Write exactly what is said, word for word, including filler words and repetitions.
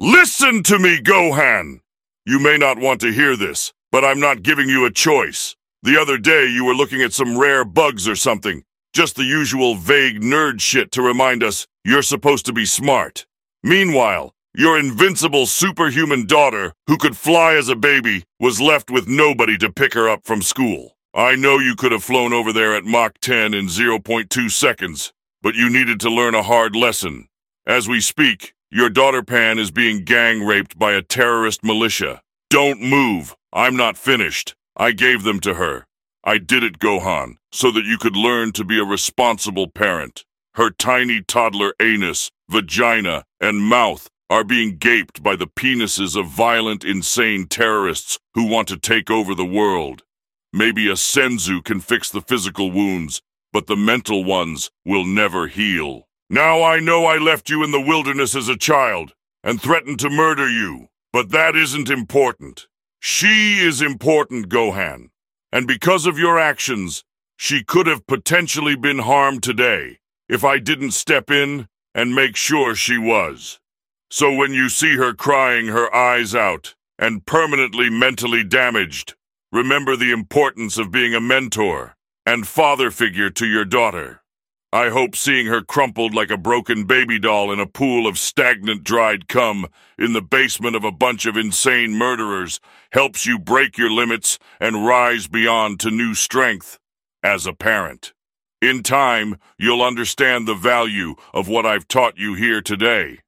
Listen to me, Gohan! You may not want to hear this, but I'm not giving you a choice. The other day you were looking at some rare bugs or something. Just the usual vague nerd shit to remind us you're supposed to be smart. Meanwhile, your invincible superhuman daughter, who could fly as a baby, was left with nobody to pick her up from school. I know you could have flown over there at Mach ten in zero point two seconds, but you needed to learn a hard lesson. As we speak, your daughter Pan is being gang-raped by a terrorist militia. Don't move. I'm not finished. I gave them to her. I did it, Gohan, so that you could learn to be a responsible parent. Her tiny toddler anus, vagina, and mouth are being gaped by the penises of violent, insane terrorists who want to take over the world. Maybe a senzu can fix the physical wounds, but the mental ones will never heal. Now I know I left you in the wilderness as a child and threatened to murder you, but that isn't important. She is important, Gohan. And because of your actions, she could have potentially been harmed today if I didn't step in and make sure she was. So when you see her crying her eyes out and permanently mentally damaged, remember the importance of being a mentor and father figure to your daughter. I hope seeing her crumpled like a broken baby doll in a pool of stagnant dried cum in the basement of a bunch of insane murderers helps you break your limits and rise beyond to new strength as a parent. In time, you'll understand the value of what I've taught you here today.